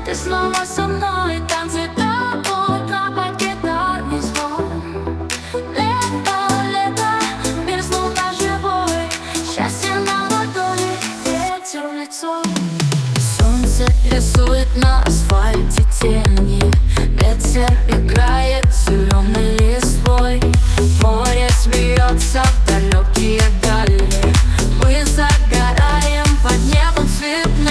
Ты снова со мной, танцы топот под гитарный звон. Лето, мир словно живой, счастье на ладони, ветер в лицо. Солнце рисует на асфальте тени, ветер играет зеленой листвой. Море смеется в далекие дали, мы загораем под небом цветным.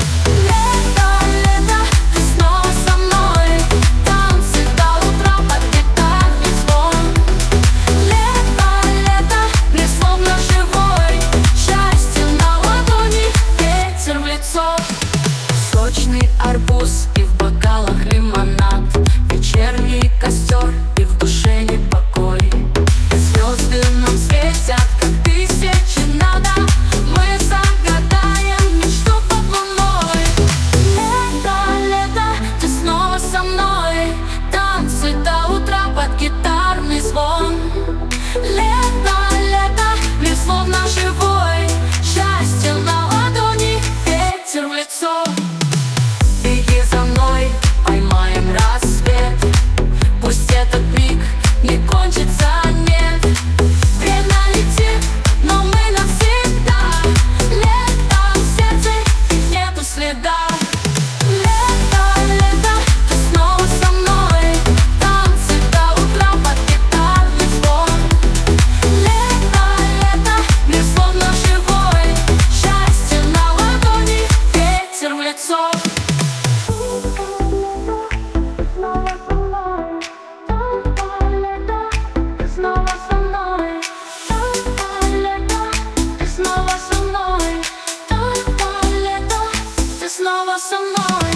Лето, ты снова со мной, танцы до утра под гитарный звон. Лето, мир словно живой, счастье на ладони, ветер в лицо. Сочный арбуз и в бокалах лимонад, вечерний костер и в душе непокой. Звезды нам светят, как тысячи надо, мы загадаем мечту под луной. Лето, ты снова со мной, танцы до утра под гитарный звон. Лето, мир словно живой, счастье на ладони, ветер в лицо. Беги за мной, поймаем рассвет, пусть этот миг не кончится, нет. Время летит, но мы навсегда. Лето в сердце, и нету следа. Лето, ты снова со мной, танцы до утра под гитарный звон. Лето, мир словно живой, счастье на ладони, ветер в лицо. Ты снова со мной, лето, ты снова со мной, лето, ты снова со мной.